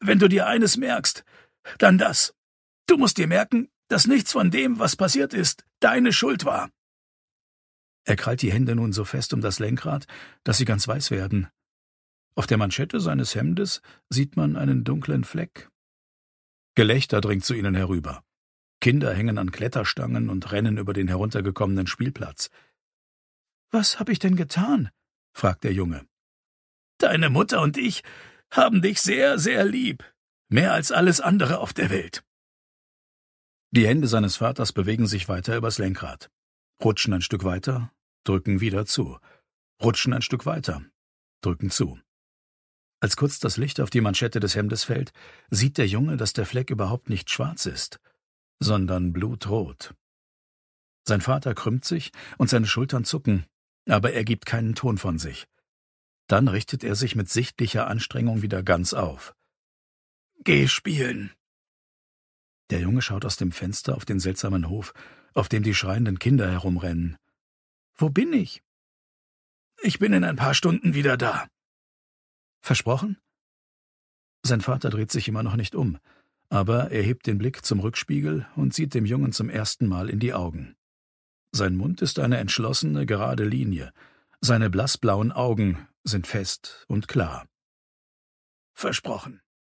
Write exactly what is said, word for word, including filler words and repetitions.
wenn du dir eines merkst, dann das. Du musst dir merken, dass nichts von dem, was passiert ist, deine Schuld war.« Er krallt die Hände nun so fest um das Lenkrad, dass sie ganz weiß werden. Auf der Manschette seines Hemdes sieht man einen dunklen Fleck. Gelächter dringt zu ihnen herüber. Kinder hängen an Kletterstangen und rennen über den heruntergekommenen Spielplatz. »Was hab ich denn getan?« fragt der Junge. »Deine Mutter und ich haben dich sehr, sehr lieb. Mehr als alles andere auf der Welt.« Die Hände seines Vaters bewegen sich weiter übers Lenkrad, rutschen ein Stück weiter, drücken wieder zu, rutschen ein Stück weiter, drücken zu. Als kurz das Licht auf die Manschette des Hemdes fällt, sieht der Junge, dass der Fleck überhaupt nicht schwarz ist, sondern blutrot. Sein Vater krümmt sich und seine Schultern zucken, aber er gibt keinen Ton von sich. Dann richtet er sich mit sichtlicher Anstrengung wieder ganz auf. »Geh spielen!« Der Junge schaut aus dem Fenster auf den seltsamen Hof, auf dem die schreienden Kinder herumrennen. »Wo bin ich?« »Ich bin in ein paar Stunden wieder da.« »Versprochen?« Sein Vater dreht sich immer noch nicht um, aber er hebt den Blick zum Rückspiegel und sieht dem Jungen zum ersten Mal in die Augen. Sein Mund ist eine entschlossene, gerade Linie. Seine blassblauen Augen sind fest und klar. »Versprochen.«